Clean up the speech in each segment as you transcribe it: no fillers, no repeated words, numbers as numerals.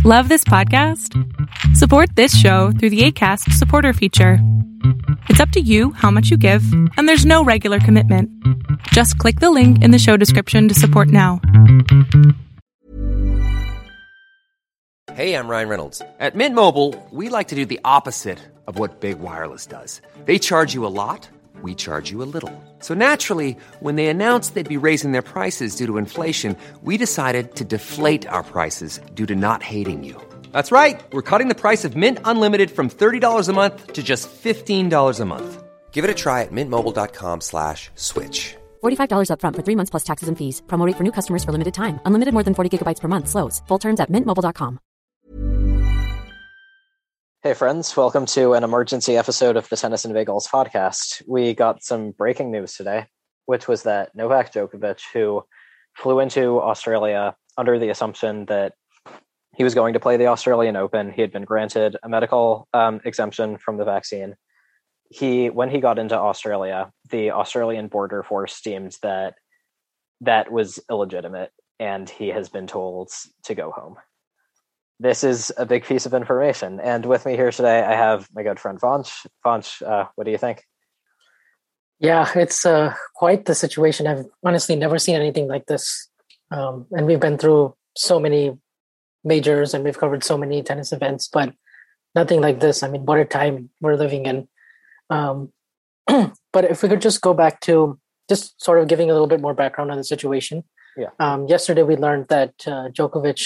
Love this podcast? Support this show through the Acast supporter feature. It's up to you how much you give, and there's no regular commitment. Just click the link in the show description to support now. Hey, I'm Ryan Reynolds. At Mint Mobile, we like to do the opposite of what Big Wireless does. They charge you a lot, we charge you a little. So naturally, when they announced they'd be raising their prices due to inflation, we decided to deflate our prices due to not hating you. That's right. We're cutting the price of Mint Unlimited from $30 a month to just $15 a month. Give it a try at mintmobile.com/switch. $45 up front for 3 months plus taxes and fees. Promo rate for new customers for limited time. Unlimited more than 40 gigabytes per month. Slows full terms at mintmobile.com. Hey friends, welcome to an emergency episode of the Tennis and Bagels podcast. We got some breaking news today, which was that Novak Djokovic, who flew into Australia under the assumption that he was going to play the Australian Open, he had been granted a medical exemption from the vaccine. When he got into Australia, the Australian Border Force deemed that that was illegitimate, and he has been told to go home. This is a big piece of information. And with me here today, I have my good friend Vansh. Vansh, what do you think? Yeah, it's quite the situation. I've honestly never seen anything like this. And we've been through so many majors and we've covered so many tennis events, but nothing like this. I mean, what a time we're living in. But if we could just go back to just sort of giving a little bit more background on the situation. Yeah. Yesterday, we learned that Djokovic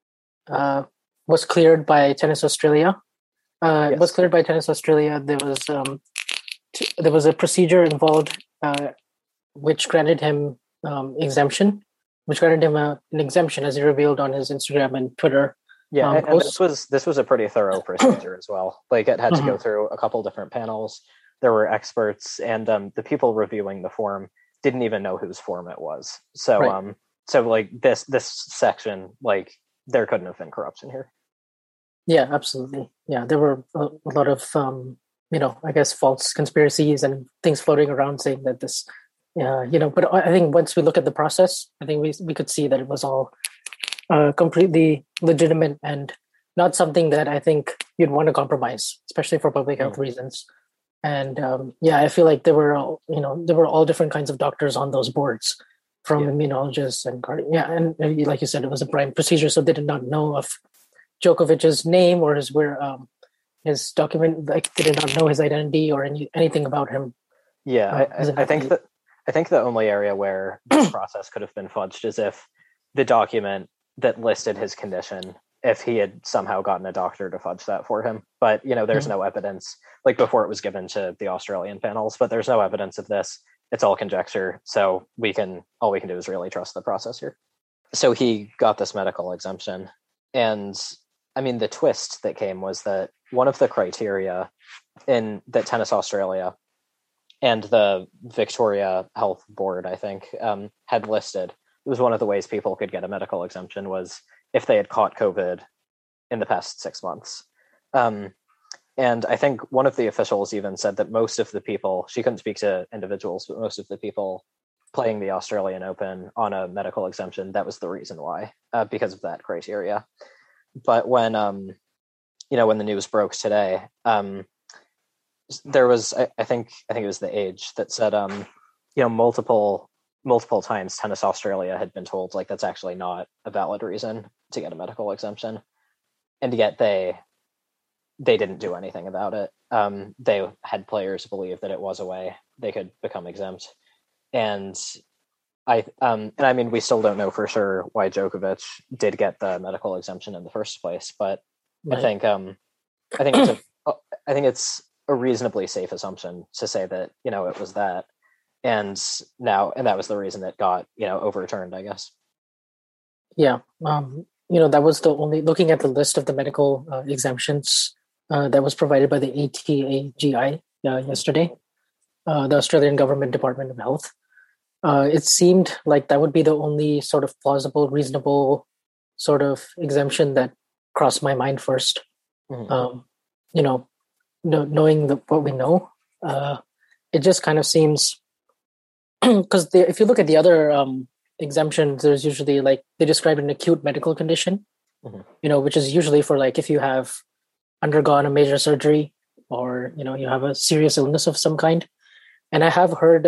was cleared by Tennis Australia. Yes. Was cleared by Tennis Australia. There was a procedure involved which granted him exemption, an exemption, as he revealed on his Instagram and Twitter. Yeah, and this was a pretty thorough procedure as well. Like, it had to go through a couple different panels. There were experts, and the people reviewing the form didn't even know whose form it was. So, right. So like this section, like, there couldn't have been corruption here. Yeah, absolutely. Yeah, there were a lot of, I guess, false conspiracies and things floating around saying that this, but I think once we look at the process, I think we could see that it was all completely legitimate and not something that I think you'd want to compromise, especially for public health reasons. And I feel like there were all different kinds of doctors on those boards, from immunologists and and like you said, it was a blind procedure, so they did not know of Djokovic's name or his document. Like, they did not know his identity or anything about him. Yeah, I think the only area where the process could have been fudged is if the document that listed his condition, if he had somehow gotten a doctor to fudge that for him. But there's no evidence. Like, before it was given to the Australian panels, but there's no evidence of this. It's all conjecture. So all we can do is really trust the process here. So he got this medical exemption. And I mean, the twist that came was that one of the criteria in that Tennis Australia and the Victoria Health Board, I think, had listed, it was one of the ways people could get a medical exemption was if they had caught COVID in the past 6 months. And I think one of the officials even said that most of the people, she couldn't speak to individuals, but most of the people playing the Australian Open on a medical exemption, that was the reason why, because of that criteria. But when the news broke today, there was, I think it was The Age that said, multiple times Tennis Australia had been told, like, that's actually not a valid reason to get a medical exemption. And yet they didn't do anything about it. They had players believe that it was a way they could become exempt. And I mean, we still don't know for sure why Djokovic did get the medical exemption in the first place, but right. I think it's a reasonably safe assumption to say that, it was that. And that was the reason it got, overturned, I guess. Yeah. That was the only, looking at the list of the medical exemptions that was provided by the ATAGI yesterday, the Australian Government Department of Health. It seemed like that would be the only sort of plausible, reasonable sort of exemption that crossed my mind first. Mm-hmm. Knowing what we know, it just kind of seems, because if you look at the other exemptions, there's usually, like, they describe an acute medical condition. which is usually for like if you have undergone a major surgery or, you have a serious illness of some kind. And I have heard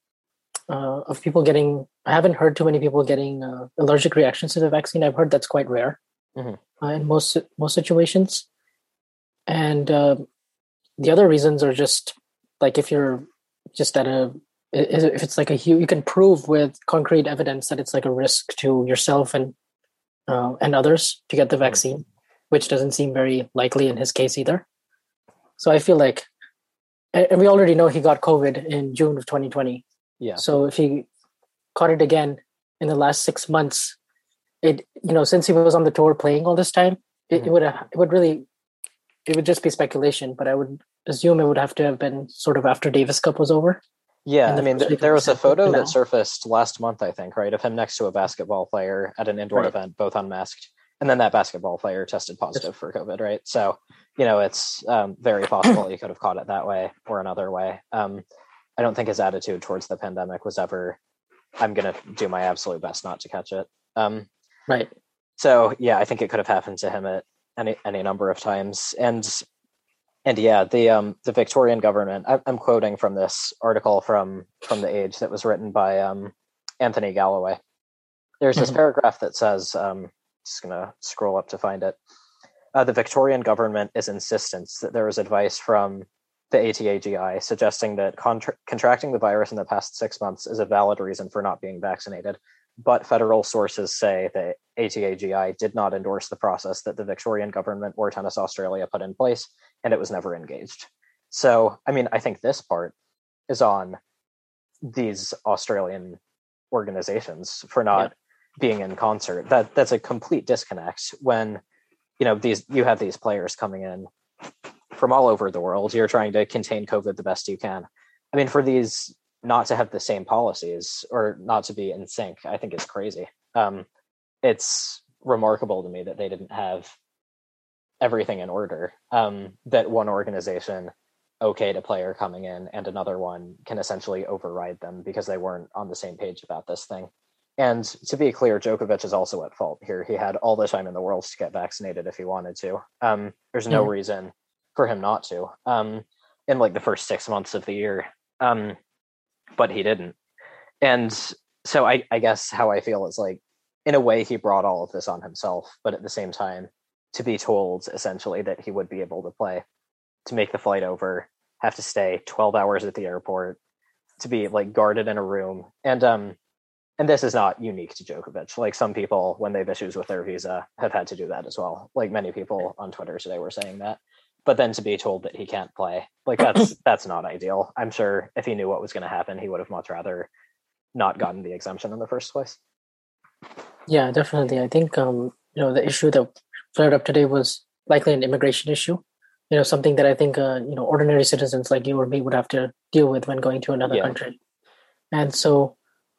of people I haven't heard too many people getting allergic reactions to the vaccine. I've heard that's quite rare in most situations. And the other reasons are just like if you're just if it's like you can prove with concrete evidence that it's like a risk to yourself and others to get the vaccine, which doesn't seem very likely in his case either. So I feel like, and we already know he got COVID in June of 2020. Yeah. So if he caught it again in the last 6 months, since he was on the tour playing all this time, it would just be speculation, but I would assume it would have to have been sort of after Davis Cup was over. Yeah, I mean, there was a photo that surfaced last month, I think, right, of him next to a basketball player at an indoor event, both unmasked. And then that basketball player tested positive for COVID, right? So, it's very possible he could have caught it that way or another way. I don't think his attitude towards the pandemic was ever, I'm going to do my absolute best not to catch it. Right. So, yeah, I think it could have happened to him at any number of times. And yeah, the Victorian government, I'm quoting from this article from The Age that was written by Anthony Galloway. There's this paragraph that says, just going to scroll up to find it. The Victorian government is insistent that there was advice from the ATAGI suggesting that contracting the virus in the past 6 months is a valid reason for not being vaccinated. But federal sources say that ATAGI did not endorse the process that the Victorian government or Tennis Australia put in place, and it was never engaged. So, I mean, I think this part is on these Australian organizations for not being in concert. That's a complete disconnect when, you have these players coming in from all over the world. You're trying to contain COVID the best you can. I mean, for these not to have the same policies or not to be in sync, I think is crazy. It's remarkable to me that they didn't have everything in order, that one organization okayed a player coming in and another one can essentially override them because they weren't on the same page about this thing. And to be clear, Djokovic is also at fault here. He had all the time in the world to get vaccinated if he wanted to. There's no reason for him not to in like the first 6 months of the year. But he didn't. And so I guess how I feel is like, in a way, he brought all of this on himself, but at the same time, to be told essentially that he would be able to play, to make the flight over, have to stay 12 hours at the airport, to be like guarded in a room. And this is not unique to Djokovic. Like some people, when they have issues with their visa, have had to do that as well. Like many people on Twitter today were saying that. But then to be told that he can't play, like that's not ideal. I'm sure if he knew what was going to happen, he would have much rather not gotten the exemption in the first place. Yeah, definitely. I think the issue that flared up today was likely an immigration issue. Something that I think ordinary citizens like you or me would have to deal with when going to another country. And so,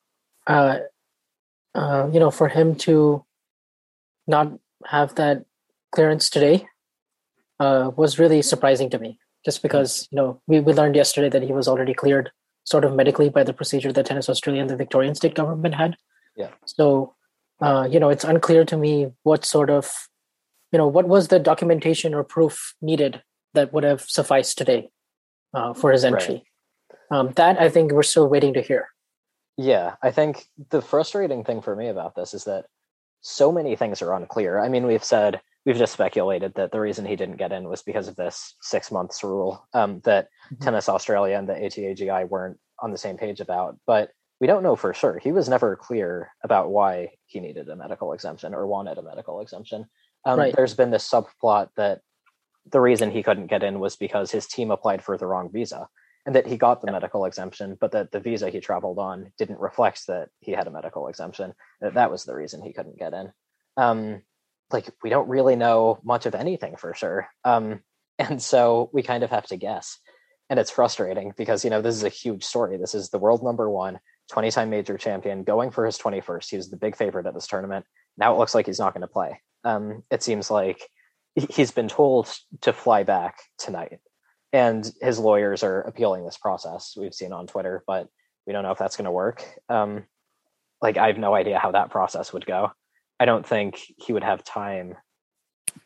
for him to not have that clearance today was really surprising to me, just because, we learned yesterday that he was already cleared sort of medically by the procedure that Tennis Australia and the Victorian state government had. Yeah. So, it's unclear to me what sort of, what was the documentation or proof needed that would have sufficed today for his entry. Right. That I think we're still waiting to hear. Yeah, I think the frustrating thing for me about this is that so many things are unclear. I mean, we've just speculated that the reason he didn't get in was because of this 6 months rule that Tennis Australia and the ATAGI weren't on the same page about. But we don't know for sure. He was never clear about why he needed a medical exemption or wanted a medical exemption. Right. There's been this subplot that the reason he couldn't get in was because his team applied for the wrong visa, and that he got the medical exemption, but that the visa he traveled on didn't reflect that he had a medical exemption. That was the reason he couldn't get in. We don't really know much of anything for sure. And so we kind of have to guess. And it's frustrating because, this is a huge story. This is the world number one, 20-time major champion going for his 21st. He was the big favorite at this tournament. Now it looks like he's not going to play. It seems like he's been told to fly back tonight. And his lawyers are appealing this process, we've seen on Twitter, but we don't know if that's going to work. I have no idea how that process would go. I don't think he would have time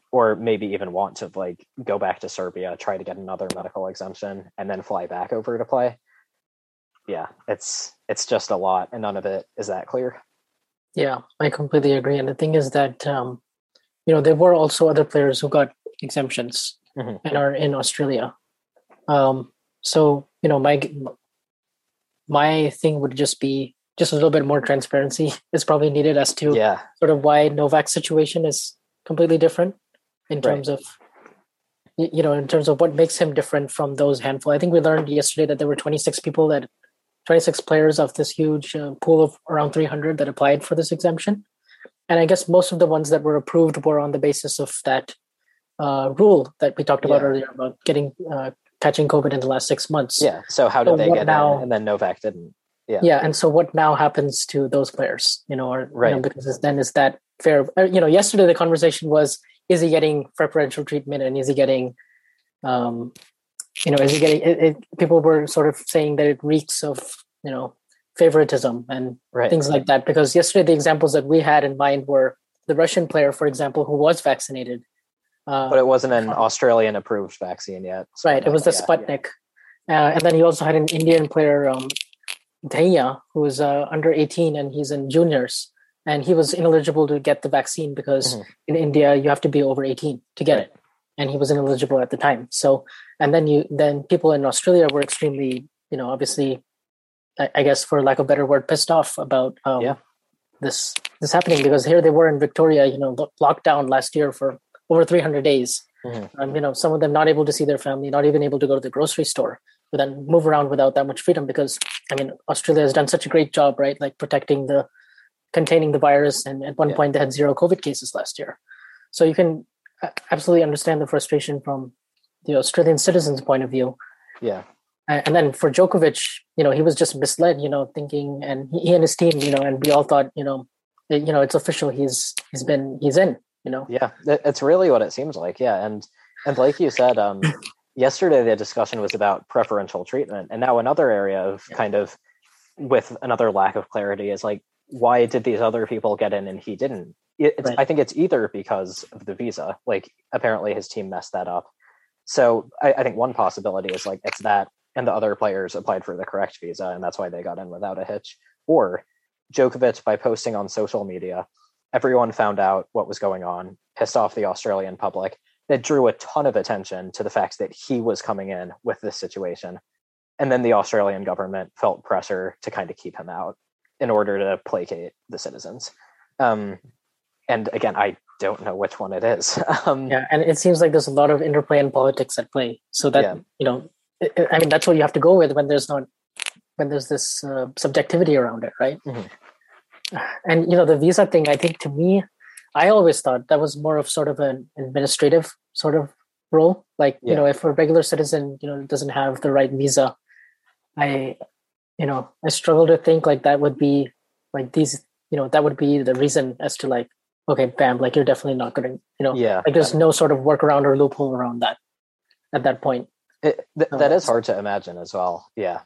or maybe even want to like go back to Serbia, try to get another medical exemption, and then fly back over to play. Yeah, it's just a lot, and none of it is that clear. Yeah, I completely agree. And the thing is that there were also other players who got exemptions and are in Australia. So my thing would just be just a little bit more transparency is probably needed as to sort of why Novak's situation is completely different in terms of in terms of what makes him different from those handful. I think we learned yesterday that there were 26 players of this huge pool of around 300 that applied for this exemption. And I guess most of the ones that were approved were on the basis of that rule that we talked about earlier about catching COVID in the last 6 months. Yeah. So how did they get in and then Novak didn't? Yeah. Yeah. And so what now happens to those players, because then is that fair? Yesterday the conversation was, is he getting preferential treatment and is he getting, people were sort of saying that it reeks of, favoritism and things like that. Because yesterday the examples that we had in mind were the Russian player, for example, who was vaccinated. But it wasn't an Australian approved vaccine yet. So right. It was the Sputnik. And then you also had an Indian player, Dhaya, who was under 18 and he's in juniors. And he was ineligible to get the vaccine because in India, you have to be over 18 to get it. And he was ineligible at the time. So, and then people in Australia were extremely, obviously, I guess for lack of a better word, pissed off about this happening, because here they were in Victoria, locked down last year for over 300 days. Some of them not able to see their family, not even able to go to the grocery store, but then move around without that much freedom because, Australia has done such a great job, right? Like containing the virus. And at one point they had 0 COVID cases last year. So you can absolutely understand the frustration from the Australian citizens' point of view. Yeah. And then for Djokovic, he was just misled, thinking, and he and his team, and we all thought, it's official. He's in, Yeah, it's really what it seems like. Yeah. And like you said, yesterday the discussion was about preferential treatment. And now another area of kind of with another lack of clarity is like, why did these other people get in and he didn't? I think it's either because of the visa, like apparently his team messed that up. So I think one possibility is like, it's that, and the other players applied for the correct visa, and that's why they got in without a hitch. Or Djokovic, by posting on social media, everyone found out what was going on, pissed off the Australian public. That drew a ton of attention to the fact that he was coming in with this situation. And then the Australian government felt pressure to kind of keep him out in order to placate the citizens. And again, I don't know which one it is. And it seems like there's a lot of interplay and politics at play. So that, that's what you have to go with when there's this subjectivity around it, right? And, the visa thing, I think to me, I always thought that was more of sort of an administrative sort of role. Like, if a regular citizen, doesn't have the right visa, I struggle to think like that would be like these, that would be the reason as to like, okay, bam, like you're definitely not going to, like there's no sort of workaround or loophole around that at that point. That is hard to imagine as well. Yeah.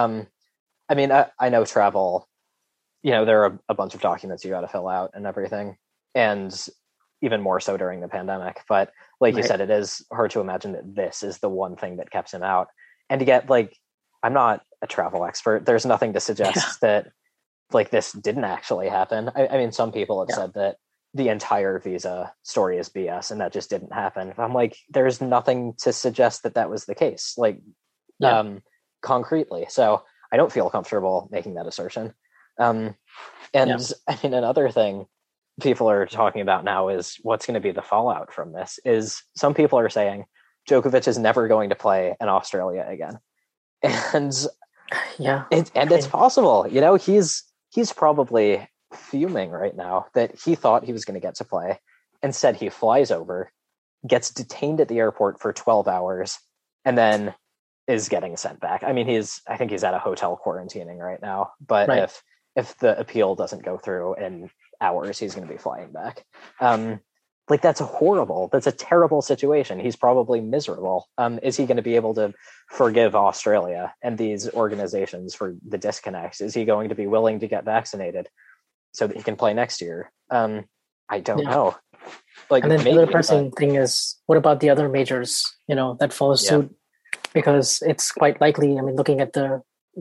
I know travel, there are a bunch of documents you got to fill out and everything. And even more so during the pandemic. But like you said, it is hard to imagine that this is the one thing that kept him out. And to get like, I'm not a travel expert. There's nothing to suggest that like this didn't actually happen. I mean, some people have said that the entire visa story is BS and that just didn't happen. I'm like, there's nothing to suggest that that was the case, like concretely. So I don't feel comfortable making that assertion. I mean, another thing people are talking about now is what's going to be the fallout from this. Is some people are saying Djokovic is never going to play in Australia again. And it's possible, he's probably fuming right now that he thought he was going to get to play. Instead, he flies over, gets detained at the airport for 12 hours, and then is getting sent back. I mean, I think he's at a hotel quarantining right now, but if the appeal doesn't go through in hours, he's going to be flying back. Like that's a terrible situation. He's probably miserable. Is he going to be able to forgive Australia and these organizations for the disconnect? Is he going to be willing to get vaccinated so that he can play next year? I don't know. Like, And then the maybe, other pressing thing is, what about the other majors, that follow suit? Because it's quite likely, I mean, looking at the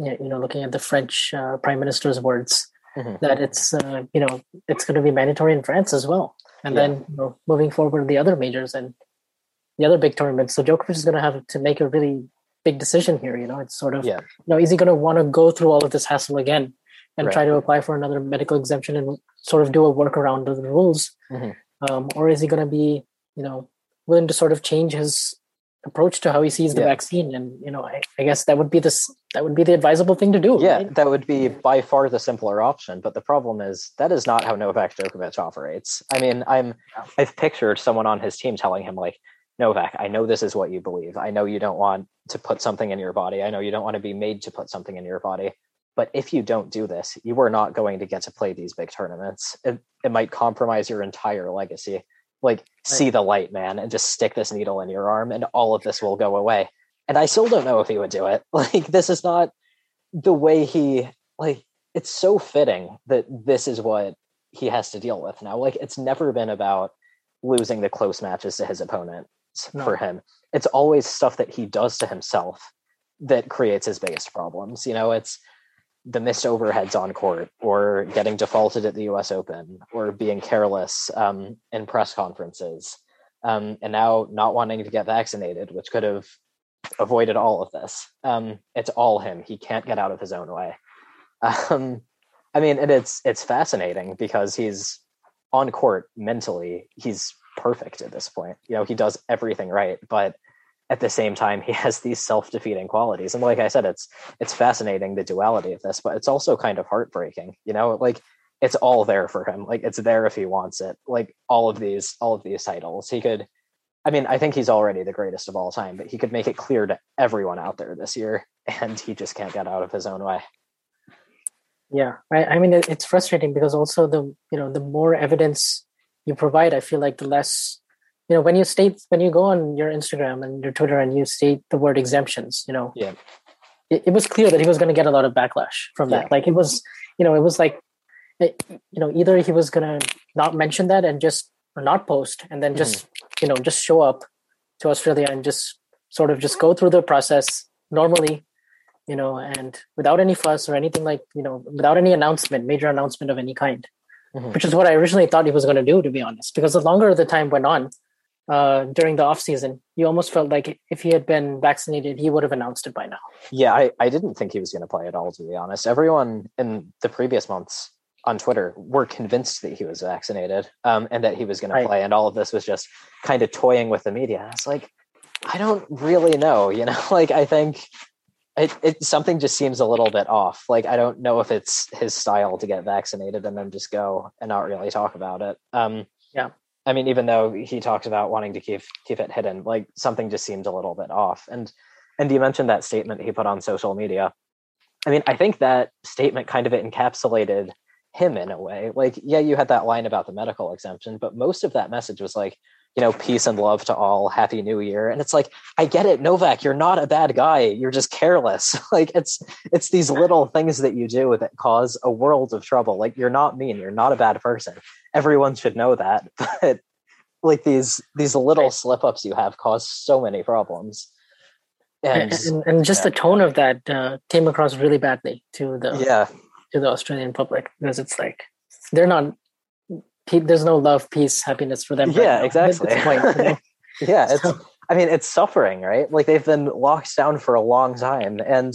French prime minister's words, that it's going to be mandatory in France as well. And then moving forward, the other majors and the other big tournaments. So Djokovic is going to have to make a really big decision here. It's sort of, is he going to want to go through all of this hassle again and try to apply for another medical exemption and sort of do a workaround of the rules? Or is he going to be, willing to sort of change his approach to how he sees the vaccine? And, I guess that would be the advisable thing to do. Yeah, right? that would be by far the simpler option. But the problem is that is not how Novak Djokovic operates. I mean, I've pictured someone on his team telling him, like, Novak, I know this is what you believe. I know you don't want to put something in your body. I know you don't want to be made to put something in your body. But if you don't do this, you are not going to get to play these big tournaments. It might compromise your entire legacy. Like, see the light, man, and just stick this needle in your arm and all of this will go away. And I still don't know if he would do it. Like, this is not the way it's so fitting that this is what he has to deal with now. Like, it's never been about losing the close matches to his opponent for him. It's always stuff that he does to himself that creates his biggest problems. It's the missed overheads on court, or getting defaulted at the US Open, or being careless in press conferences, and now not wanting to get vaccinated, which could have avoided all of this. It's all him. He can't get out of his own way. And it's fascinating because he's on court mentally. He's perfect at this point. He does everything right, but at the same time, he has these self-defeating qualities. And like I said, it's fascinating, the duality of this, but it's also kind of heartbreaking. Like, it's all there for him. Like, it's there if he wants it. Like, all of these titles, he could. I think he's already the greatest of all time, but he could make it clear to everyone out there this year, and he just can't get out of his own way. Yeah, it's frustrating because also the more evidence you provide, I feel like the less, when you go on your Instagram and your Twitter and you state the word exemptions, it was clear that he was going to get a lot of backlash from that. Like, it was like, either he was going to not mention that and just not post, and then just show up to Australia and just sort of just go through the process normally, and without any fuss or anything, like, without any major announcement of any kind, which is what I originally thought he was going to do, to be honest, because the longer the time went on, during the off season, you almost felt like if he had been vaccinated, he would have announced it by now. Yeah, I didn't think he was going to play at all, to be honest. Everyone in the previous months on Twitter were convinced that he was vaccinated, and that he was going to play. And all of this was just kind of toying with the media. It's like, I don't really know, like, I think something just seems a little bit off. Like, I don't know if it's his style to get vaccinated and then just go and not really talk about it. Even though he talked about wanting to keep it hidden, like, something just seemed a little bit off. And you mentioned that statement he put on social media. I think that statement kind of encapsulated him in a way. Like, yeah, you had that line about the medical exemption, but most of that message was like, peace and love to all, Happy New Year. And it's like, I get it, Novak, you're not a bad guy. You're just careless. Like, it's these little things that you do that cause a world of trouble. Like, you're not mean. You're not a bad person. Everyone should know that. But like, these little slip ups you have cause so many problems. And just the tone of that came across really badly to the Australian public, because it's like, there's no love, peace, happiness for them. Yeah, exactly. Yeah, it's suffering, right? Like, they've been locked down for a long time, and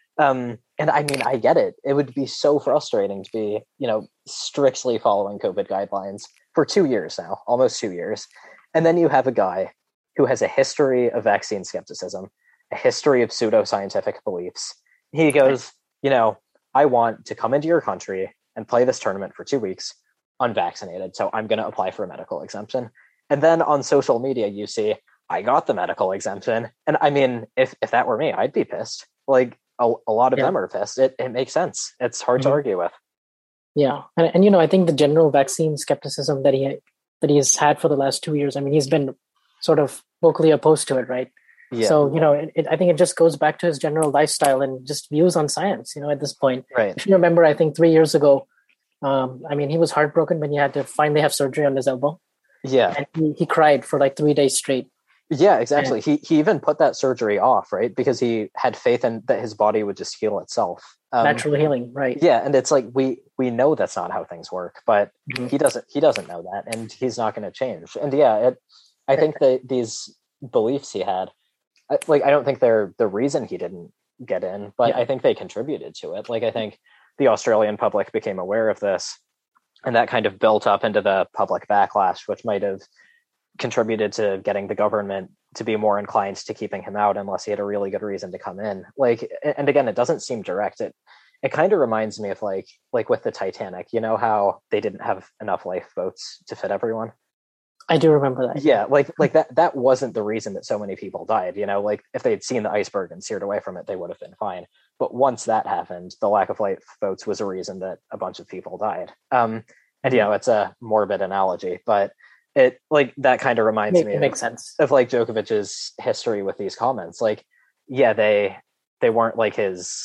I get it. It would be so frustrating to be, strictly following COVID guidelines for 2 years now, almost 2 years, and then you have a guy who has a history of vaccine skepticism, a history of pseudoscientific beliefs. He goes, I want to come into your country and play this tournament for 2 weeks unvaccinated, so I'm going to apply for a medical exemption. And then on social media, you see, I got the medical exemption. And if that were me, I'd be pissed. Like, a lot of them are pissed. It makes sense. It's hard to argue with. Yeah. And I think the general vaccine skepticism that he's had for the last 2 years, he's been sort of vocally opposed to it, right? Yeah. So, I think it just goes back to his general lifestyle and just views on science, at this point. Right. If you remember, I think 3 years ago, he was heartbroken when he had to finally have surgery on his elbow. Yeah. And he cried for like 3 days straight. Yeah, exactly. He even put that surgery off, right? Because he had faith in that his body would just heal itself. Natural healing, right? Yeah, and it's like we know that's not how things work, but Mhm. he doesn't know that, and he's not going to change. And yeah, I think that these beliefs he had, I don't think they're the reason he didn't get in, but I think they contributed to it. Like I think the Australian public became aware of this, and that kind of built up into the public backlash, which might have contributed to getting the government to be more inclined to keeping him out unless he had a really good reason to come in. Like, and again, it doesn't seem direct. It kind of reminds me of like with the Titanic, you know how they didn't have enough lifeboats to fit everyone. I do remember that. Yeah, like that wasn't the reason that so many people died, you know, like if they'd seen the iceberg and steered away from it, they would have been fine. But once that happened, the lack of lifeboats was a reason that a bunch of people died. And you know, it's a morbid analogy, but it like that kind of reminds me makes sense of like Djokovic's history with these comments. Like, yeah, they weren't like his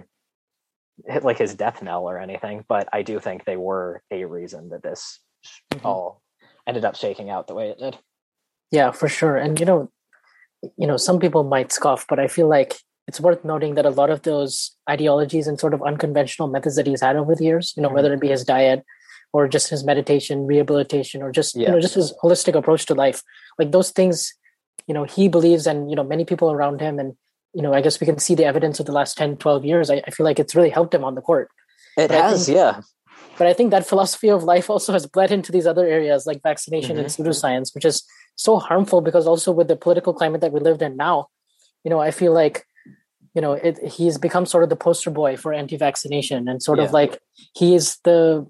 death knell or anything, but I do think they were a reason that this all ended up shaking out the way it did. Yeah, for sure. And you know, some people might scoff, but I feel like it's worth noting that a lot of those ideologies and sort of unconventional methods that he's had over the years, you know, whether it be his diet or just his meditation, rehabilitation, or just, you know, just his holistic approach to life. Like those things, you know, he believes, and, you know, many people around him, and, you know, I guess we can see the evidence of the last 10, 12 years. I feel like it's really helped him on the court. It has, yeah. But I think that philosophy of life also has bled into these other areas like vaccination and pseudoscience, which is so harmful because also with the political climate that we lived in now, you know, I feel like, you know, he's become sort of the poster boy for anti-vaccination, and sort of like he's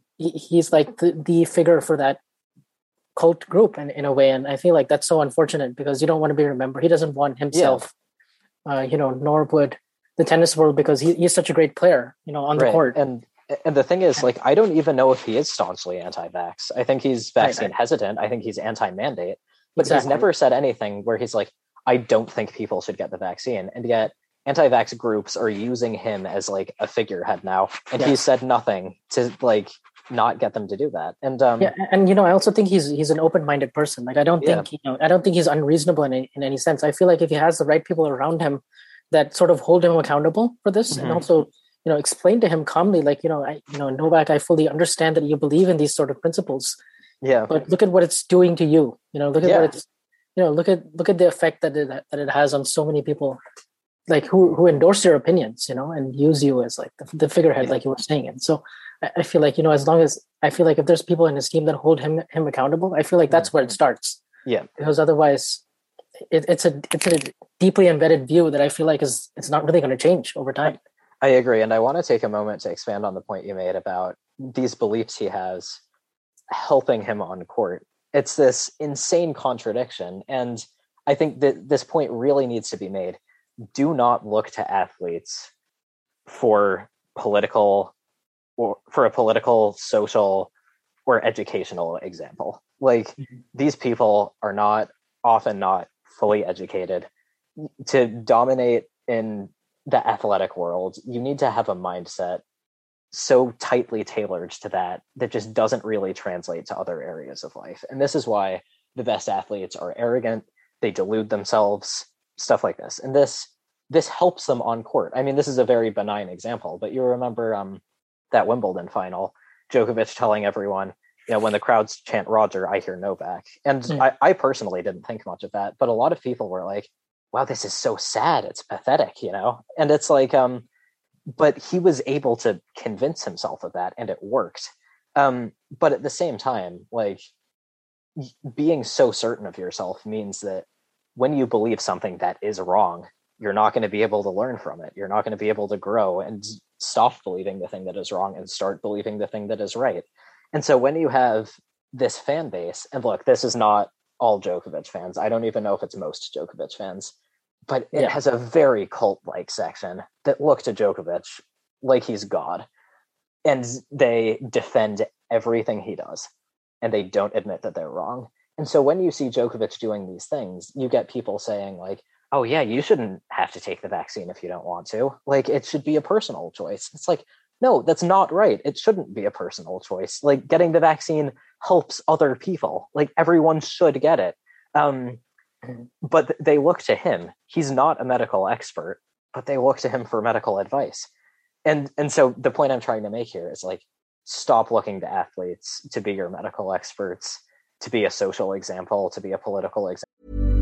like the figure for that cult group in a way. And I feel like that's so unfortunate because you don't want to be remembered. He doesn't want himself, you know, nor would the tennis world, because he's such a great player, you know, on the court. And the thing is, like, I don't even know if he is staunchly anti-vax. I think he's vaccine hesitant. I think he's anti-mandate, but he's never said anything where he's like, I don't think people should get the vaccine. And yet anti-vax groups are using him as like a figurehead now. And he's said nothing to like not get them to do that. And and you know, I also think he's an open-minded person. Like I don't think, you know, I don't think he's unreasonable in any sense. I feel like if he has the right people around him that sort of hold him accountable for this, and also, you know, explain to him calmly, like, you know, Novak, I fully understand that you believe in these sort of principles. Yeah. But look at what it's doing to you. You know, look at what it's, you know, look at the effect that it has on so many people, like who endorse your opinions, you know, and use you as like the figurehead, like you were saying. And so I feel like, you know, as long as I feel like if there's people in his team that hold him accountable, I feel like that's where it starts. Yeah. Because otherwise it's a deeply embedded view that I feel like it's not really going to change over time. I agree. And I want to take a moment to expand on the point you made about these beliefs he has helping him on court. It's this insane contradiction. And I think that this point really needs to be made. Do not look to athletes for a political, social, or educational example. Like these people are often not fully educated. To dominate in the athletic world, you need to have a mindset so tightly tailored to that just doesn't really translate to other areas of life. And this is why the best athletes are arrogant, they delude themselves, stuff like this. And this helps them on court. I mean, this is a very benign example, but you remember that Wimbledon final, Djokovic telling everyone, you know, when the crowds chant Roger, I hear Novak. And I personally didn't think much of that, but a lot of people were like, wow, this is so sad. It's pathetic, you know? And it's like, but he was able to convince himself of that and it worked. But at the same time, like being so certain of yourself means that when you believe something that is wrong, you're not going to be able to learn from it. You're not going to be able to grow and stop believing the thing that is wrong and start believing the thing that is right. And so when you have this fan base, and look, this is not all Djokovic fans. I don't even know if it's most Djokovic fans, but it has a very cult-like section that look to Djokovic like he's God. And they defend everything he does. And they don't admit that they're wrong. And so when you see Djokovic doing these things, you get people saying like, oh yeah, you shouldn't have to take the vaccine if you don't want to. Like it should be a personal choice. It's like, no, that's not right. It shouldn't be a personal choice. Like, getting the vaccine helps other people. Like, everyone should get it. But they look to him. He's not a medical expert, but they look to him for medical advice. And so the point I'm trying to make here is, like, stop looking to athletes to be your medical experts, to be a social example, to be a political example.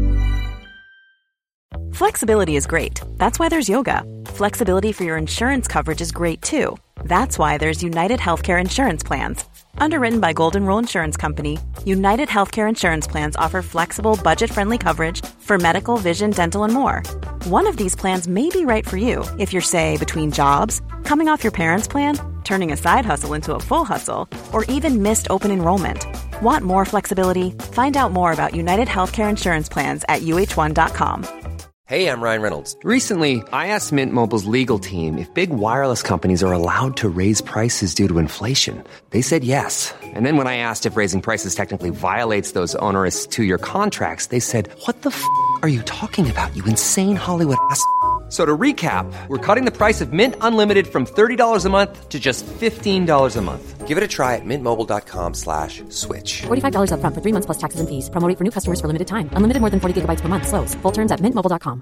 Flexibility is great. That's why there's yoga. Flexibility for your insurance coverage is great too. That's why there's United Healthcare Insurance Plans. Underwritten by Golden Rule Insurance Company, United Healthcare Insurance Plans offer flexible, budget-friendly coverage for medical, vision, dental, and more. One of these plans may be right for you if you're, say, between jobs, coming off your parents' plan, turning a side hustle into a full hustle, or even missed open enrollment. Want more flexibility? Find out more about United Healthcare Insurance Plans at uh1.com. Hey, I'm Ryan Reynolds. Recently, I asked Mint Mobile's legal team if big wireless companies are allowed to raise prices due to inflation. They said yes. And then when I asked if raising prices technically violates those onerous two-year contracts, they said, "What the f*** are you talking about, you insane Hollywood ass?" So to recap, we're cutting the price of Mint Unlimited from $30 a month to just $15 a month. Give it a try at mintmobile.com/switch. $45 up front for 3 months plus taxes and fees. Promo rate for new customers for limited time. Unlimited more than 40 gigabytes per month. Slows full terms at mintmobile.com.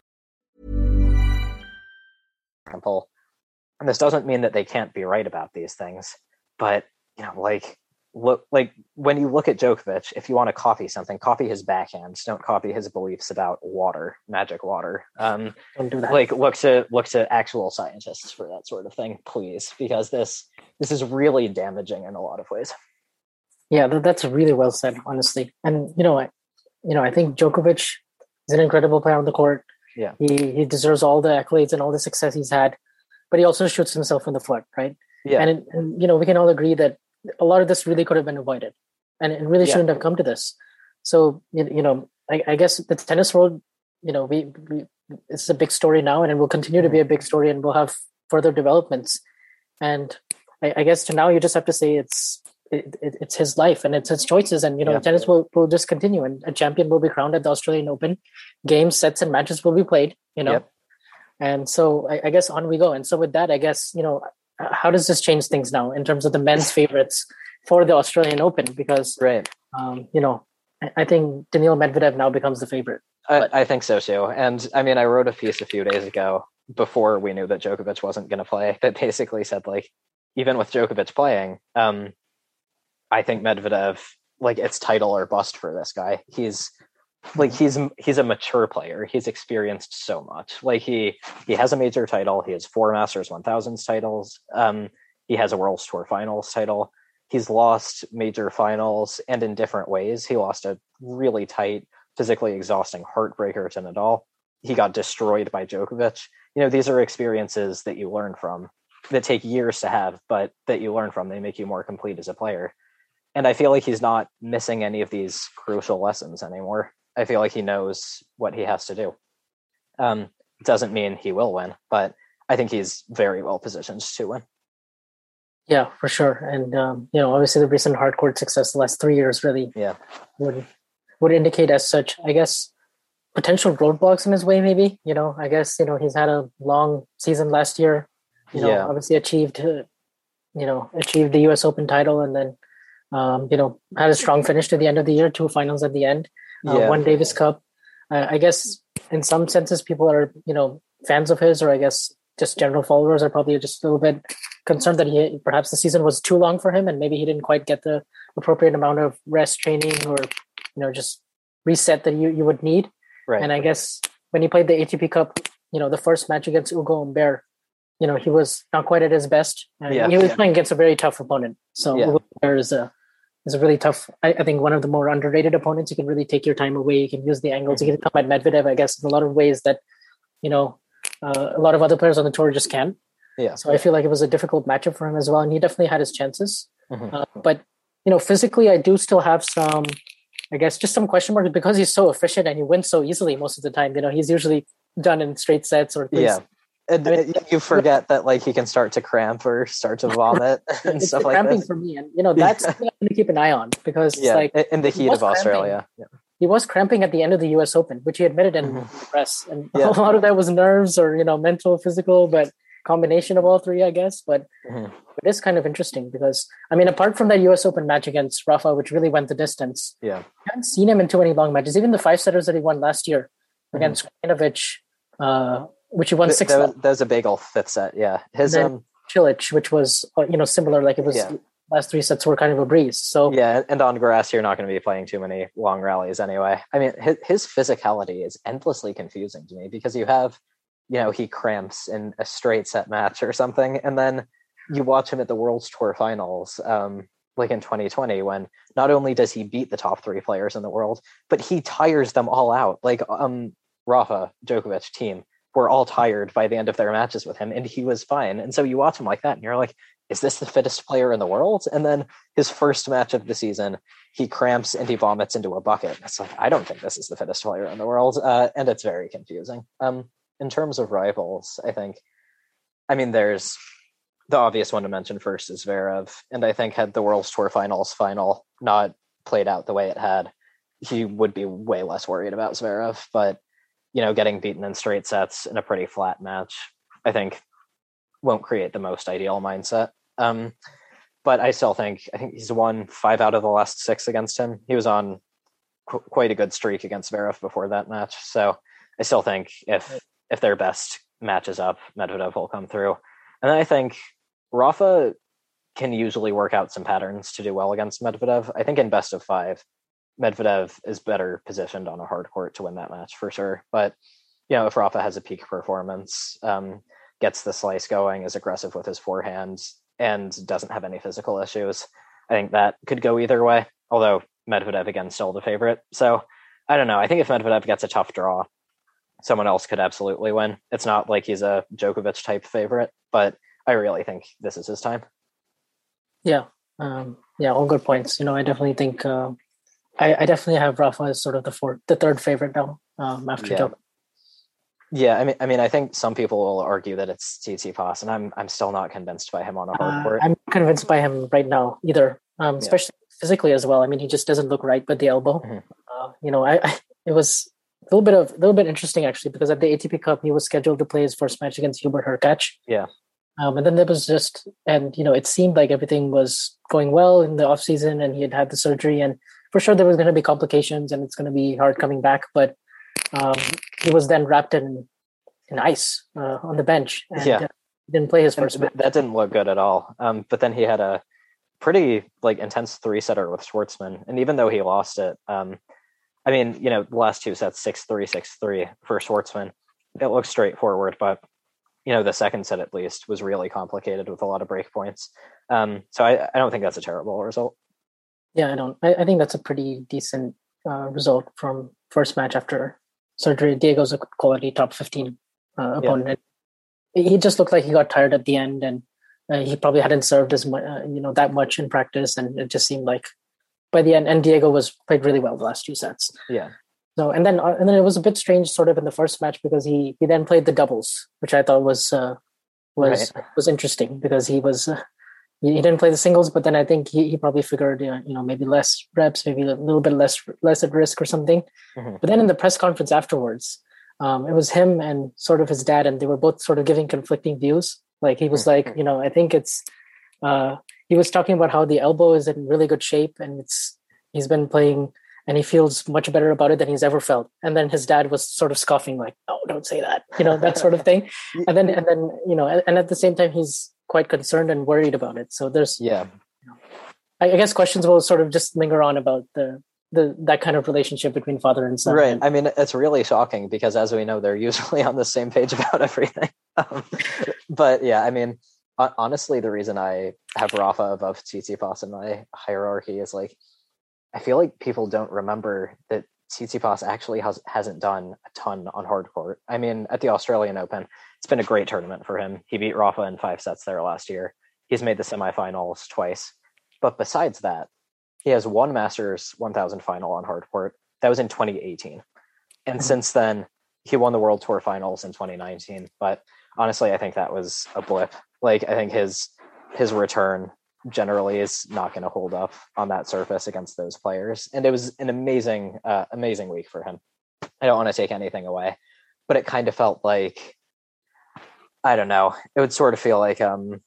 And this doesn't mean that they can't be right about these things, but, you know, like when you look at Djokovic, if you want to copy something, copy his backhand. Don't copy his beliefs about water, magic water. Don't do that. Like, look to actual scientists for that sort of thing, please, because this is really damaging in a lot of ways. Yeah, that's really well said, honestly. And I think Djokovic is an incredible player on the court. Yeah, he deserves all the accolades and all the success he's had, but he also shoots himself in the foot, right? Yeah, and we can all agree that a lot of this really could have been avoided, and it really shouldn't have come to this. So I guess the tennis world, we it's a big story now, and it will continue to be a big story, and we'll have further developments. And I guess to now, you just have to say it's his life and it's his choices, and tennis will just continue, and a champion will be crowned at the Australian Open. Games, sets, and matches will be played. And so I guess on we go. And so with that, I guess how does this change things now in terms of the men's favorites for the Australian Open? Because right, I think Daniil Medvedev now becomes the favorite. I think so too. And I mean, I wrote a piece a few days ago before we knew that Djokovic wasn't going to play that basically said, like, even with Djokovic playing, I think Medvedev, like, it's title or bust for this guy. He's a mature player. He's experienced so much. Like, he has a major title. He has 4 Masters 1000s titles. He has a World Tour Finals title. He's lost major finals, and in different ways. He lost a really tight, physically exhausting heartbreaker to Nadal. He got destroyed by Djokovic. These are experiences that you learn from, that take years to have, but that you learn from. They make you more complete as a player. And I feel like he's not missing any of these crucial lessons anymore. I feel like he knows what he has to do. Doesn't mean he will win, but I think he's very well positioned to win. Yeah, for sure. And, obviously the recent hardcourt success the last 3 years really would indicate as such, I guess, potential roadblocks in his way, maybe. I guess, he's had a long season last year, obviously achieved the US Open title, and then, had a strong finish to the end of the year, 2 finals at the end. Won Davis Cup. I guess in some senses people are, fans of his, or I guess just general followers are probably just a little bit concerned that perhaps the season was too long for him, and maybe he didn't quite get the appropriate amount of rest, training, or, just reset that you would need. Right. And I guess when he played the ATP Cup, the first match against Ugo Humbert, he was not quite at his best. He was playing against a very tough opponent. So Ugo Humbert is a really tough, I think, one of the more underrated opponents. You can really take your time away. You can use the angles. You can come at Medvedev, I guess, in a lot of ways that, a lot of other players on the tour just can't. Yeah. So I feel like it was a difficult matchup for him as well. And he definitely had his chances. But, physically, I do still have some, I guess, just some question marks because he's so efficient and he wins so easily most of the time. He's usually done in straight sets or things. Yeah. And you forget that, like, he can start to cramp or start to vomit and it's stuff like cramping that. For me. And, that's something I'm going to keep an eye on because in the heat of Australia. He was cramping at the end of the US Open, which he admitted in the press. And a lot of that was nerves or, mental, physical. But, combination of all three, I guess. But it is kind of interesting because, I mean, apart from that US Open match against Rafa, which really went the distance, I haven't seen him in too many long matches. Even the 5-setters that he won last year against Krajinovic, which he won 6. That was a big old fifth set, yeah. His Cilic, which was similar, like it was last 3 sets were kind of a breeze. So yeah, and on grass you're not going to be playing too many long rallies anyway. I mean, his physicality is endlessly confusing to me because you have, he cramps in a straight set match or something, and then you watch him at the World Tour Finals, like in 2020, when not only does he beat the top 3 players in the world, but he tires them all out. Like Rafa, Djokovic, team were all tired by the end of their matches with him, and he was fine. And so you watch him like that, and you're like, is this the fittest player in the world? And then his first match of the season, he cramps and he vomits into a bucket. It's like, I don't think this is the fittest player in the world. And it's very confusing. In terms of rivals, there's the obvious one to mention first is Zverev. And I think had the World Tour Finals final not played out the way it had, he would be way less worried about Zverev. But, getting beaten in straight sets in a pretty flat match, I think won't create the most ideal mindset. But I still think he's won 5 out of the last 6 against him. He was on quite a good streak against Zverev before that match. So I still think if their best matches up, Medvedev will come through. And then I think Rafa can usually work out some patterns to do well against Medvedev. I think in best of 5, Medvedev is better positioned on a hard court to win that match for sure. But, if Rafa has a peak performance, gets the slice going, is aggressive with his forehand, and doesn't have any physical issues, I think that could go either way. Although Medvedev, again, still the favorite. So I don't know. I think if Medvedev gets a tough draw, someone else could absolutely win. It's not like he's a Djokovic type favorite, but I really think this is his time. Yeah. All good points. I definitely think I definitely have Rafa as sort of the third favorite now after Djokovic. Yeah, I mean, I think some people will argue that it's Tsitsipas, and I'm still not convinced by him on a hard court. I'm convinced by him right now either, especially physically as well. I mean, he just doesn't look right with the elbow. It was a little bit interesting actually, because at the ATP Cup he was scheduled to play his first match against Hubert Hurkacz. Yeah. And then there was it seemed like everything was going well in the off season, and he had the surgery, and for sure there was going to be complications, and it's going to be hard coming back, but. He was then wrapped in ice on the bench, and didn't play his first match. That didn't look good at all. But then he had a pretty intense 3-setter with Schwartzman, and even though he lost it, the last 2 sets 6-3, 6-3 for Schwartzman, it looks straightforward. But the second set at least was really complicated with a lot of break points. So I don't think that's a terrible result. Yeah, I don't. I think that's a pretty decent result from first match after surgery. Diego's a quality top 15 opponent. He just looked like he got tired at the end, and he probably hadn't served as much, that much in practice, and it just seemed like by the end. And Diego played really well the last 2 sets. Yeah. So and then it was a bit strange, sort of in the first match, because he then played the doubles, which I thought was interesting, because he was. He didn't play the singles, but then I think he probably figured, maybe less reps, maybe a little bit less at risk or something. Mm-hmm. But then in the press conference afterwards, it was him and sort of his dad, and they were both sort of giving conflicting views. Like he was like, I think it's, he was talking about how the elbow is in really good shape, and he's been playing, and he feels much better about it than he's ever felt. And then his dad was sort of scoffing, like, "Oh, don't say that," that sort of thing. And then and at the same time, he's quite concerned and worried about it. So there's, I guess questions will sort of just linger on about that kind of relationship between father and son. Right. I mean, it's really shocking because, as we know, they're usually on the same page about everything. But yeah, I mean, honestly, the reason I have Rafa above Tsitsipas in my hierarchy is I feel like people don't remember that Tsitsipas actually hasn't done a ton on hard court. I mean, at the Australian Open, it's been a great tournament for him. He beat Rafa in 5 sets there last year. He's made the semifinals twice. But besides that, he has one Masters 1000 final on hard court. That was in 2018. And since then, he won the World Tour Finals in 2019. But honestly, I think that was a blip. I think his return generally is not going to hold up on that surface against those players. And it was an amazing week for him. I don't want to take anything away, but it kind of felt like I don't know. It would sort of feel like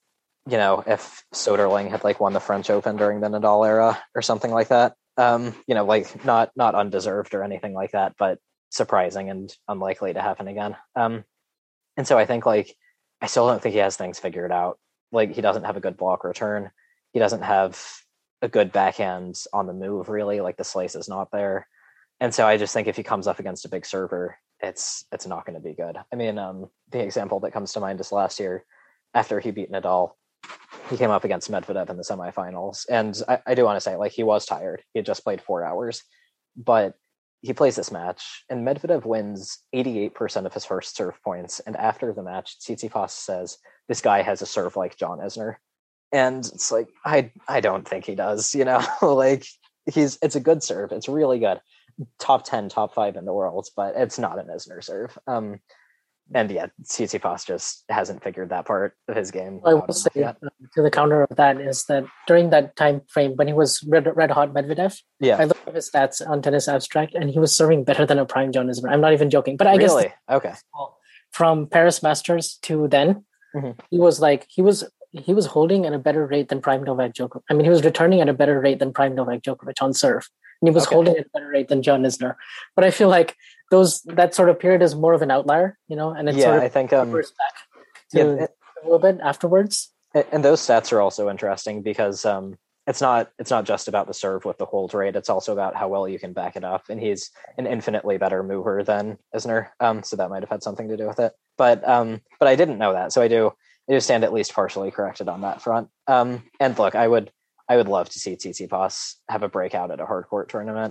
if Soderling had like won the French Open during the Nadal era or something like that. Like not undeserved or anything like that, but surprising and unlikely to happen again. And so I think like I still don't think he has things figured out. Like he doesn't have a good block return. He doesn't have a good backhand on the move, really. Like the slice is not there. And so I just think if he comes up against a big server, it's not going to be good. I mean, the example that comes to mind is last year after he beat Nadal, he came up against Medvedev in the semifinals. And I do want to say, like, he was tired. He had just played 4 hours, but he plays this match and Medvedev wins 88% of his first serve points. And after the match, Tsitsipas says, this guy has a serve like John Isner. And it's like, I don't think he does, like it's a good serve. It's really good. Top 10, top 5 in the world, but it's not an Isner serve. And yeah, Tsitsipas just hasn't figured that part of his game. I will say to the counter of that is that during that time frame when he was red hot Medvedev, I looked at his stats on Tennis Abstract and he was serving better than a prime John Isner. I'm not even joking, but I guess okay. From Paris Masters to then, he was holding at a better rate than prime Novak Djokovic. I mean, he was returning at a better rate than prime Novak Djokovic on serve. And he was holding at a better rate than John Isner. But I feel like that sort of period is more of an outlier, and it's sort of I think reversed back to a little bit afterwards. And those stats are also interesting because it's not just about the serve with the hold rate. It's also about how well you can back it up. And he's an infinitely better mover than Isner. So that might have had something to do with it. But I didn't know that. So I do stand at least partially corrected on that front. And look, I would love to see Tsitsipas have a breakout at a hard court tournament.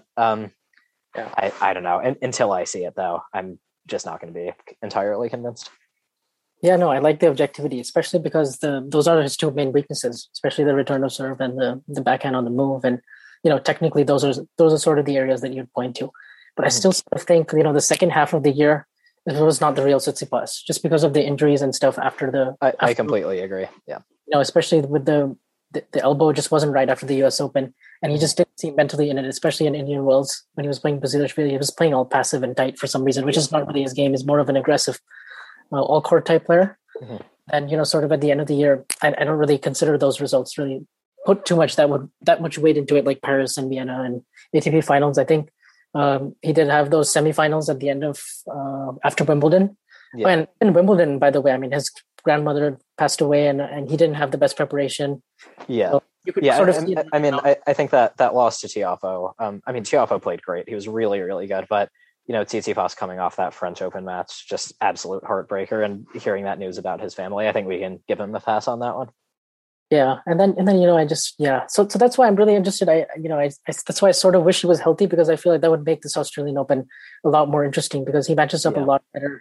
I don't know. Until I see it, though, I'm just not going to be entirely convinced. Yeah, no, I like the objectivity, especially because those are his two main weaknesses, especially the return of serve and the backhand on the move. And technically, those are sort of the areas that you'd point to. But I still sort of think the second half of the year, it was not the real Tsitsipas, just because of the injuries and stuff after the. I completely agree. Yeah, especially with the elbow just wasn't right after the U.S. Open, and he just didn't seem mentally in it, especially in Indian Wells when he was playing Basilashvili. He was playing all passive and tight for some reason, which is not really his game. He's more of an aggressive, all-court type player. And sort of at the end of the year, I don't really consider those results really put too much that much weight into it, like Paris and Vienna and ATP finals. I think he did have those semifinals at the end of after Wimbledon. Yeah. And in Wimbledon, by the way, I mean his grandmother passed away, and he didn't have the best preparation. Yeah, so you could sort of see it, I think that loss to Tiafoe. Tiafoe played great. He was really, really good. But Tsitsipas coming off that French Open match, just absolute heartbreaker. And hearing that news about his family, I think we can give him the pass on that one. Yeah, and then I just So that's why I'm really interested. I that's why I sort of wish he was healthy, because I feel like that would make this Australian Open a lot more interesting, because he matches up a lot better.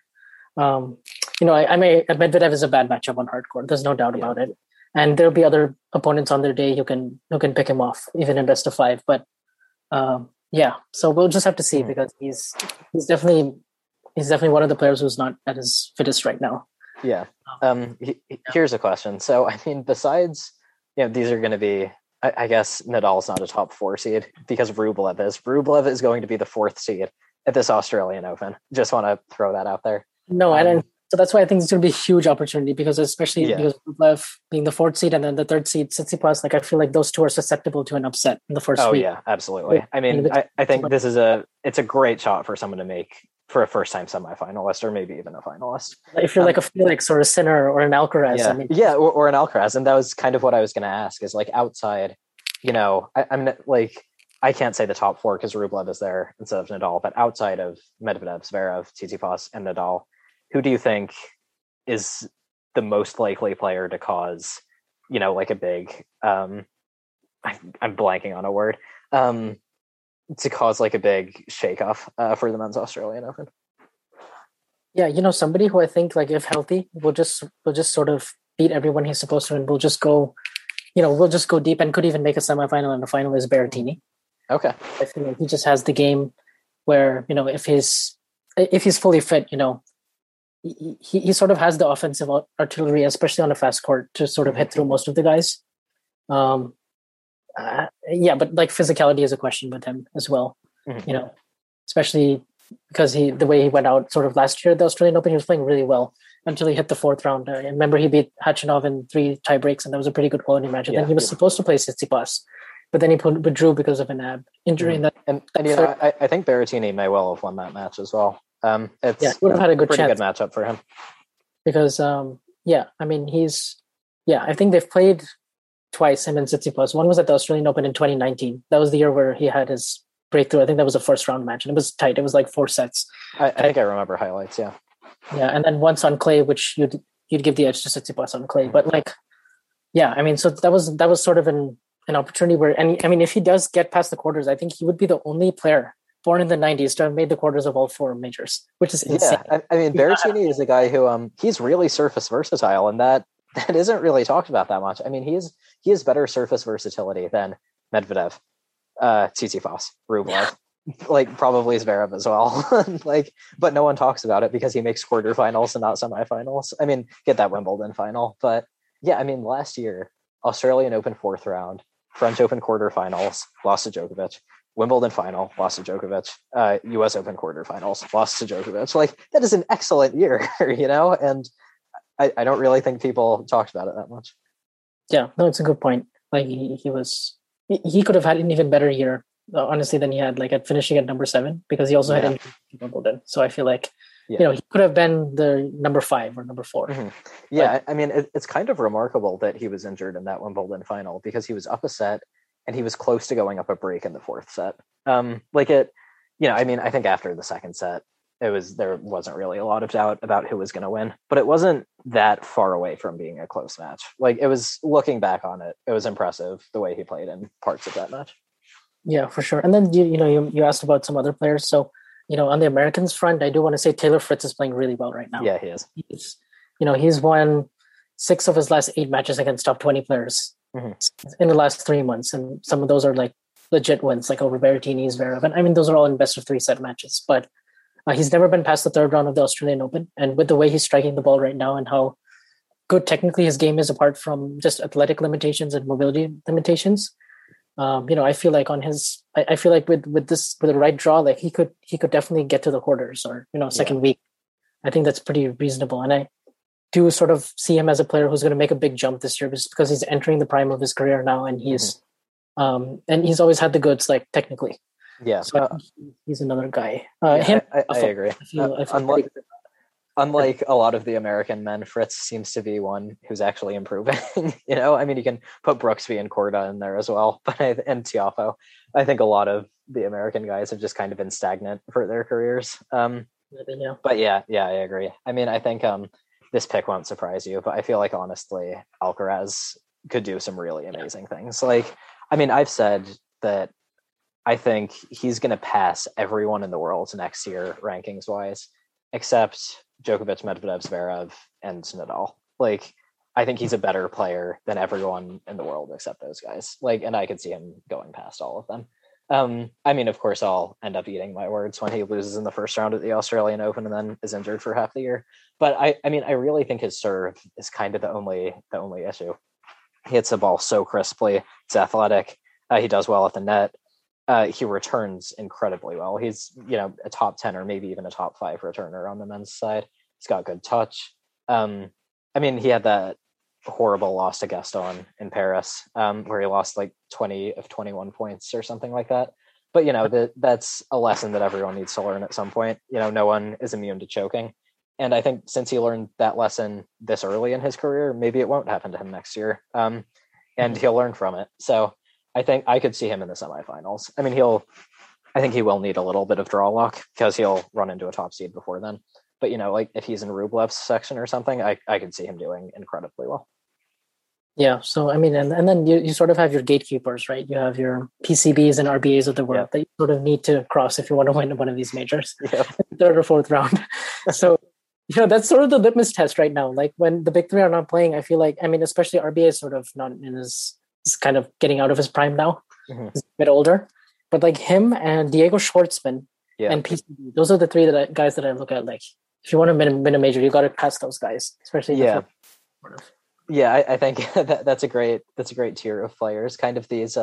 Medvedev is a bad matchup on hard court. There's no doubt about it. And there'll be other opponents on their day who can pick him off, even in best of 5. But so we'll just have to see, because he's definitely one of the players who's not at his fittest right now. Yeah. Here's a question. So, I mean, besides, these are going to be, I guess Nadal's not a top 4 seed because Rublev is. Rublev is going to be the 4th seed at this Australian Open. Just want to throw that out there. No, so that's why I think it's going to be a huge opportunity, because especially because Rublev being the 4th seed and then the 3rd seed, Tsitsipas, I feel like those two are susceptible to an upset in the first week. Oh, yeah, absolutely. I mean, I think it's a great shot for someone to make for a first-time semifinalist, or maybe even a finalist. If you're like a Felix or a Sinner or an Alcaraz. Or an Alcaraz. And that was kind of what I was going to ask, is like outside, I can't say the top 4 because Rublev is there instead of Nadal, but outside of Medvedev, Zverev, Tsitsipas, and Nadal, who do you think is the most likely player to cause, like a big, I'm blanking on a word, to cause like a big shake-off for the men's Australian Open? Yeah, somebody who I think, like, if healthy, will just sort of beat everyone he's supposed to, and will just go deep and could even make a semifinal and a final, is Berrettini. Okay. I feel like he just has the game where, if he's fully fit, he sort of has the offensive artillery, especially on a fast court, to sort of hit through most of the guys. But like physicality is a question with him as well. Especially because the way he went out sort of last year at the Australian Open, he was playing really well, until he hit the fourth round. I remember he beat Hachinov in 3 tie breaks, and that was a pretty good quality match. And then he was supposed to play Tsitsipas, but then he withdrew because of an ab injury. And I think Berrettini may well have won that match as well. It's would have had a good pretty chance. good matchup for him. Because, I mean, I think they've played twice, him and Tsitsipas. One was at the Australian Open in 2019. That was the year where he had his breakthrough. I think that was a first round match, and it was tight. It was like 4 sets. I think I remember highlights, yeah. Yeah, and then once on clay, which you'd give the edge to Tsitsipas on clay. But I mean, so that was sort of an opportunity where, and I mean, if he does get past the quarters, I think he would be the only player born in the 90s to have made the quarters of all 4 majors, which is insane. Yeah, I mean, Berrettini is a guy who he's really surface versatile, and that isn't really talked about that much. I mean, he has better surface versatility than Medvedev, Tsitsipas, Rublev, like probably Zverev as well. But no one talks about it because he makes quarterfinals and not semifinals. I mean, get that Wimbledon final, but yeah, I mean, last year Australian Open 4th round, French Open quarterfinals, lost to Djokovic. Wimbledon final, lost to Djokovic. U.S. Open quarterfinals, lost to Djokovic. Like, that is an excellent year, and I don't really think people talked about it that much. Yeah, no, it's a good point. Like, he could have had an even better year, honestly, than he had, like, at finishing at number 7, because he also had injuries in Wimbledon. So I feel like, he could have been the number 5 or number 4. Mm-hmm. Yeah, I mean, it's kind of remarkable that he was injured in that Wimbledon final, because he was up a set, and he was close to going up a break in the 4th set. I mean, I think after the 2nd set, there wasn't really a lot of doubt about who was going to win, but it wasn't that far away from being a close match. Like, it was, looking back on it, it was impressive the way he played in parts of that match. Yeah, for sure. And then you asked about some other players. So, on the Americans front, I do want to say Taylor Fritz is playing really well right now. Yeah, he is. He's won 6 of his last 8 matches against top 20 players. Mm-hmm. In the last 3 months, and some of those are like legit wins, like over Berrettini, Zverev, and I mean, those are all in best of 3 set matches. But he's never been past the 3rd round of the Australian Open, and with the way he's striking the ball right now and how good technically his game is, apart from just athletic limitations and mobility limitations, I feel like I feel like with the right draw, like he could definitely get to the quarters or second week. I think that's pretty reasonable, and I do sort of see him as a player who's going to make a big jump this year, just because he's entering the prime of his career now, and he's always had the goods, like, technically. Yeah, so he's another guy. I agree. Unlike a lot of the American men, Fritz seems to be one who's actually improving. I mean, you can put Brooksby and Korda in there as well, and Tiafoe. I think a lot of the American guys have just kind of been stagnant for their careers. But yeah, I agree. I mean, I think this pick won't surprise you, but I feel like, honestly, Alcaraz could do some really amazing things. Like, I mean, I've said that I think he's going to pass everyone in the world next year, rankings wise, except Djokovic, Medvedev, Zverev, and Nadal. Like, I think he's a better player than everyone in the world except those guys. Like, and I could see him going past all of them. I mean, of course, I'll end up eating my words when he loses in the first round at the Australian Open and then is injured for half the year. But I mean, I really think his serve is kind of the only issue. He hits the ball so crisply. It's athletic. He does well at the net. He returns incredibly well. He's, a top 10 or maybe even a top 5 returner on the men's side. He's got good touch. I mean, he had that horrible loss to Gaston in Paris, where he lost like 20 of 21 points or something like that. But, that's a lesson that everyone needs to learn at some point. No one is immune to choking. And I think since he learned that lesson this early in his career, maybe it won't happen to him next year. And he'll learn from it. So I think I could see him in the semifinals. I mean, I think he will need a little bit of draw luck because he'll run into a top seed before then. But, like, if he's in Rublev's section or something, I could see him doing incredibly well. Yeah. So, I mean, and then you sort of have your gatekeepers, right? You have your PCBs and RBAs of the world that you sort of need to cross if you want to win one of these majors, 3rd or 4th round. So, that's sort of the litmus test right now. Like, when the big 3 are not playing, I feel like, I mean, especially RBA is sort of not in his kind of getting out of his prime now. Mm-hmm. He's a bit older, but like him and Diego Schwartzman and PCB, those are the 3 guys that I look at. Like, if you want to win a major, you got to pass those guys, especially. I think that's a great tier of players. Kind of these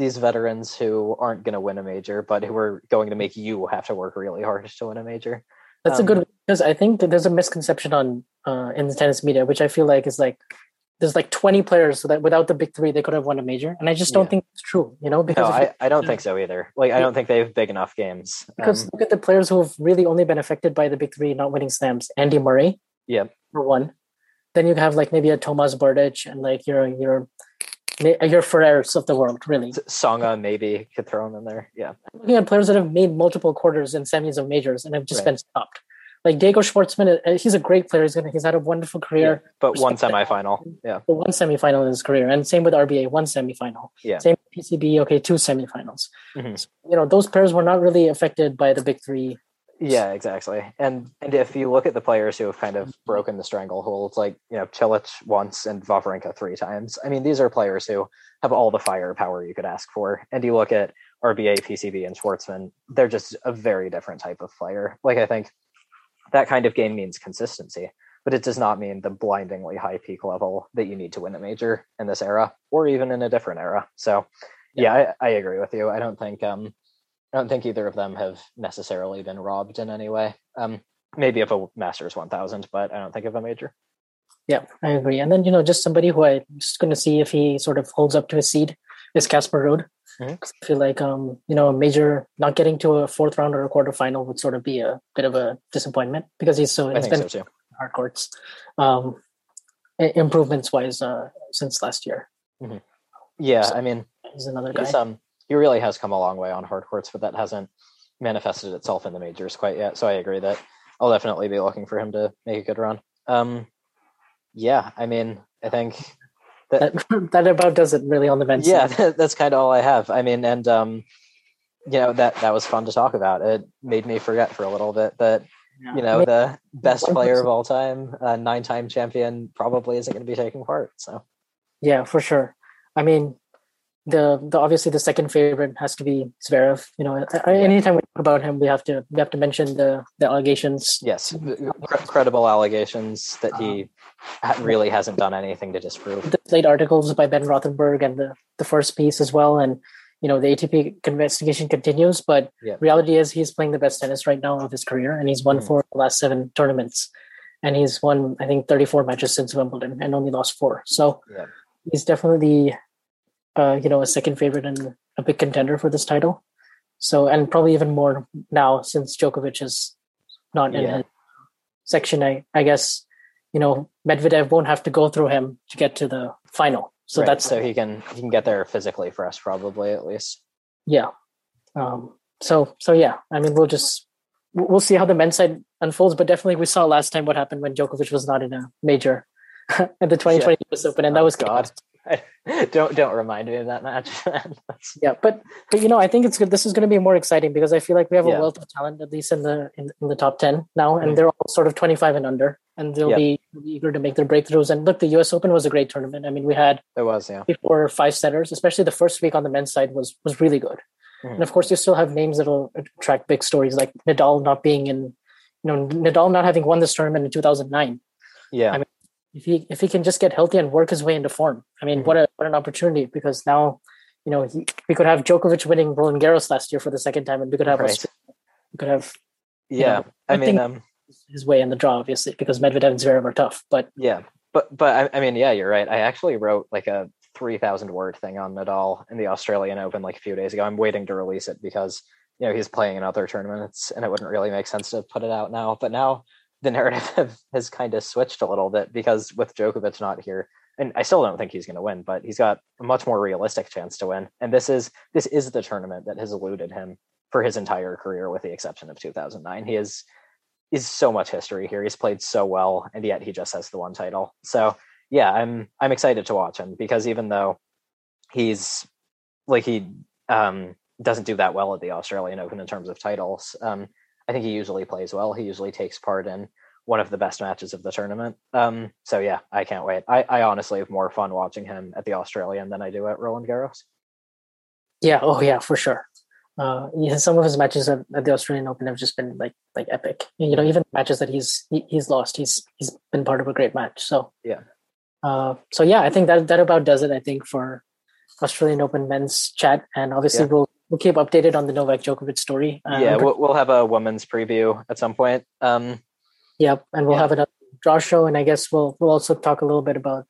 veterans who aren't going to win a major, but who are going to make you have to work really hard to win a major. That's a good, because I think that there's a misconception on in the tennis media, which I feel like is like there's like 20 players so that without the big three they could have won a major, and I just don't think it's true. Because I don't think so either. Like I don't think they have big enough games. Because look at the players who have really only been affected by the big three not winning slams. Andy Murray, for one. Then you have like maybe a Tomas Berdych and like your Ferrers of the world, really. Songa maybe could throw him in there. Yeah, looking at players that have made multiple quarters and semis of majors and have just been stopped. Like Diego Schwartzman, he's a great player. He's had a wonderful career. But one semifinal. Yeah. But one semifinal in his career. And same with RBA, one semifinal. Yeah. Same with PCB, okay, two semifinals. Mm-hmm. So, those players were not really affected by the big three. Yeah, exactly. And if you look at the players who have kind of broken the stranglehold, like, Cilic once and Wawrinka 3 times. I mean, these are players who have all the firepower you could ask for. And you look at RBA, PCB, and Schwartzman, they're just a very different type of player. Like, I think that kind of game means consistency, but it does not mean the blindingly high peak level that you need to win a major in this era or even in a different era. So I agree with you. I don't think either of them have necessarily been robbed in any way. Maybe of a Masters 1000, but I don't think of a major. Yeah, I agree. And then, just somebody who I'm just going to see if he sort of holds up to his seed is Casper Ruud. Mm-hmm. I feel like, a major not getting to a fourth round or a quarterfinal would sort of be a bit of a disappointment because he's been so hard courts, improvements wise, since last year. Mm-hmm. Yeah. So, I mean, he's another guy. He really has come a long way on hard courts, but that hasn't manifested itself in the majors quite yet. So I agree that I'll definitely be looking for him to make a good run. I mean, I think that about does it really on the men's side. side. That's kind of all I have. I mean, and that was fun to talk about. It made me forget for a little bit that the best player of all time, 9-time champion, probably isn't going to be taking part. So yeah, for sure. I mean, the obviously the second favorite has to be Zverev. Anytime we talk about him, we have to mention the allegations. Yes, credible allegations that he really hasn't done anything to disprove. The late articles by Ben Rothenberg and the first piece as well, and the ATP investigation continues. But reality is he's playing the best tennis right now of his career, and he's won 4 of the last 7 tournaments, and he's won I think 34 matches since Wimbledon and only lost 4. So he's definitely a second favorite and a big contender for this title. So, and probably even more now since Djokovic is not in his section. I guess, Medvedev won't have to go through him to get to the final. So so he can get there physically for us, probably at least. Yeah. So yeah, I mean, we'll see how the men's side unfolds, but definitely we saw last time what happened when Djokovic was not in a major at the 2020 US Open, and that was God. Don't remind me of that match. Yeah, but I think it's good. This is going to be more exciting because I feel like we have a wealth of talent, at least in the top 10 now, and they're all sort of 25 and under, and they'll be eager to make their breakthroughs. And look, the US Open was a great tournament. I mean, we had 4 or 5 setters, especially the first week on the men's side was really good. Mm-hmm. And of course, you still have names that'll attract big stories, like Nadal not being in, Nadal not having won this tournament in 2009. Yeah, I mean, if he can just get healthy and work his way into form, I mean, what an opportunity, because now, we could have Djokovic winning Roland Garros last year for the second time, and we could have I mean, his way in the draw, obviously, because Medvedev and Zverev are tough. But I mean, you're right. I actually wrote like a 3,000 word thing on Nadal in the Australian Open like a few days ago. I'm waiting to release it because he's playing in other tournaments, and it wouldn't really make sense to put it out now. But now the narrative has kind of switched a little bit, because with Djokovic not here, and I still don't think he's going to win, but he's got a much more realistic chance to win. And this is the tournament that has eluded him for his entire career, with the exception of 2009. He is so much history here. He's played so well, and yet he just has the one title. So yeah, I'm excited to watch him, because even though he's like, he doesn't do that well at the Australian Open in terms of titles, I think he usually plays well. He usually takes part in one of the best matches of the tournament. So yeah, I can't wait. I honestly have more fun watching him at the Australian than I do at Roland Garros. Yeah. Oh yeah, for sure. Some of his matches at the Australian Open have just been like epic. Even matches that he's lost, he's been part of a great match. So yeah. I think that about does it, I think, for Australian Open men's chat. And obviously we'll we'll keep updated on the Novak Djokovic story. We'll have a women's preview at some point. Yep, and we'll have another draw show, and I guess we'll also talk a little bit about.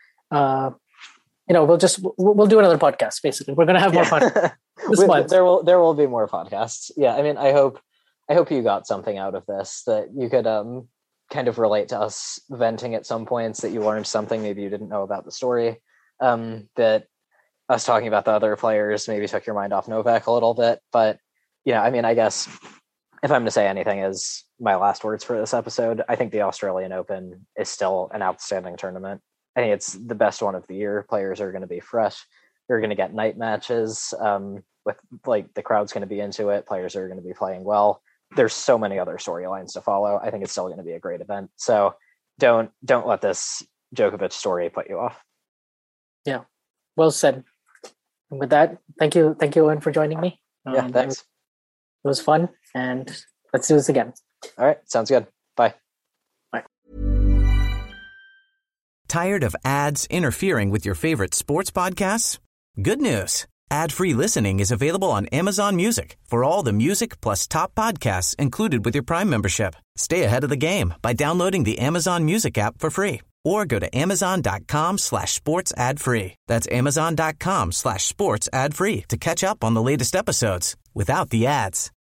We'll do another podcast. Basically, we're gonna have more podcasts this month. There will be more podcasts. Yeah, I mean, I hope you got something out of this, that you could kind of relate to us venting at some points, that you learned something maybe you didn't know about the story, that us talking about the other players maybe took your mind off Novak a little bit. But I mean, I guess if I'm to say anything as my last words for this episode, I think the Australian Open is still an outstanding tournament. I think it's the best one of the year. Players are going to be fresh. You're going to get night matches with the crowd's going to be into it. Players are going to be playing well. There's so many other storylines to follow. I think it's still going to be a great event. So don't let this Djokovic story put you off. Yeah, well said. And with that, thank you, Owen, for joining me. Thanks. It was fun, and let's do this again. All right, sounds good. Bye. Bye. Tired of ads interfering with your favorite sports podcasts? Good news. Ad-free listening is available on Amazon Music for all the music plus top podcasts included with your Prime membership. Stay ahead of the game by downloading the Amazon Music app for free or go to amazon.com/sports ad free. That's amazon.com/sports ad free to catch up on the latest episodes without the ads.